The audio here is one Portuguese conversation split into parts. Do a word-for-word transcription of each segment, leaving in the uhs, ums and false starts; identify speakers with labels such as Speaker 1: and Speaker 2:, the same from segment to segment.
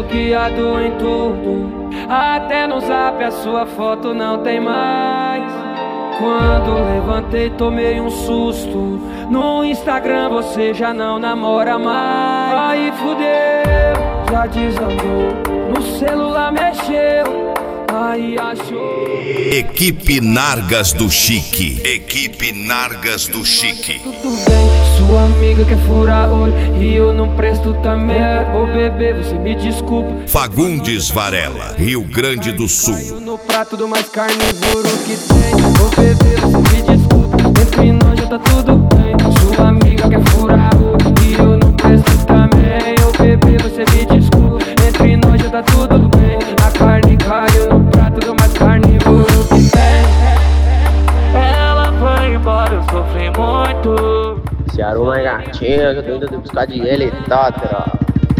Speaker 1: bloqueado em tudo. Até no zap a sua foto não tem mais. Quando levantei tomei um susto. No Instagram você já não namora mais. Aí fudeu, já desandou. No celular mexeu, aí achou.
Speaker 2: Equipe Nargas do Chique. Equipe Nargas do Chique.
Speaker 1: Tudo bem, sua amiga quer furar olho e eu não presto também. Ô bebê, você me desculpa.
Speaker 2: Fagundes Varela, Rio Grande do Sul.
Speaker 1: Caiu no prato do mais carnívoro que tem. Ô bebê, você me desculpa. Entre nós já tá tudo bem. Sua amiga quer furar olho e eu não presto também. Ô bebê, você me desculpa. Entre nós já tá tudo bem. A carne caiu no prato do mais carnívoro que tem.
Speaker 3: Ela foi embora, eu sofri muito.
Speaker 4: Esse aroma é gatinha, que eu tô indo buscar de helicóptero.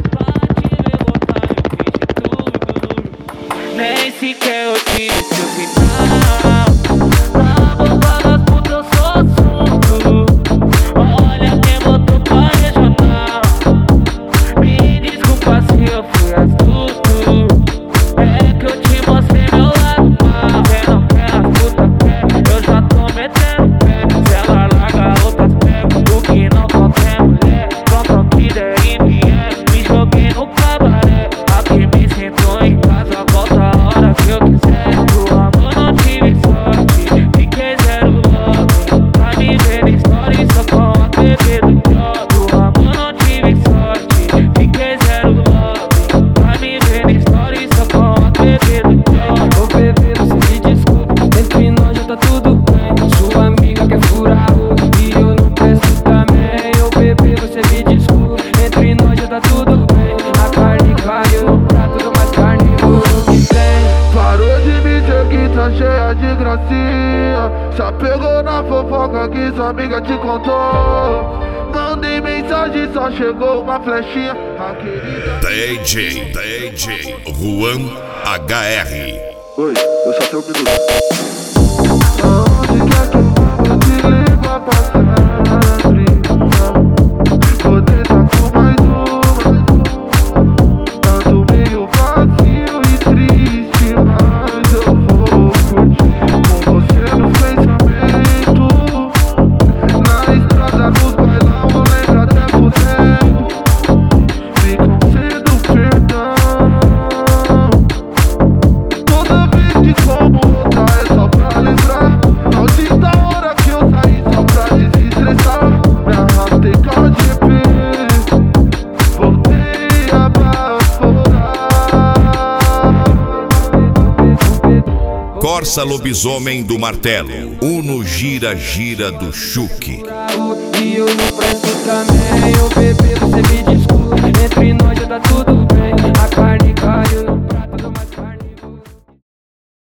Speaker 3: Nem sequer eu tive seu final. Na boca das putas eu sou assunto. Olha quem botou pra regional. Me desculpa se eu fui astuto. É que eu te mostrei meu lado mal. Quem não quer as putas quer, eu já tô metendo pé. Se ela larga outras pega, o que não só tem mulher. Pronto, que der e vier, me joguei no cabaré. Aqui me sinto em casa, volta a hora que eu quiser. Do amor não tive sorte, fiquei zero love. Pra me ver em story só com a T V do job. Do amor não tive sorte, fiquei zero love. Pra me ver em story só com a T V do job.
Speaker 1: Ô bebê, você me desculpa. Entre nós já tá tudo bem. Sua amiga quer furar olho e eu não presto também. Ô bebê, você me desculpa. Entre nós já tá tudo bem. A carne caiu no prato do mais carnívoro que tem.
Speaker 5: Parou de me dizer que tá cheia de gracinha. Já pegou na fofoca que sua amiga te contou. Mandei mensagem, só chegou uma flechinha. A querida
Speaker 2: D J, D J Juan H R.
Speaker 5: Oi, eu só tenho um minuto. Aonde quer que eu vou te levar pra sempre? Vou tentar com mais uma. Ando meio vazio e triste, mas eu vou curtir com você no pensamento. Na estrada, nos bailão, eu lembro até por cento. Me concedo perdão. Toda vez que como outra é só pra lembrar. Maldita hora que eu saí só pra desestressar. Me arrastei com a G P, voltei a baforar.
Speaker 2: Corsa Lobisomem do Martelo. Uno Gira Gira do Chuque.
Speaker 1: E eu não presto também. Ô bebê, você me desculpa. Entre nós já tá tudo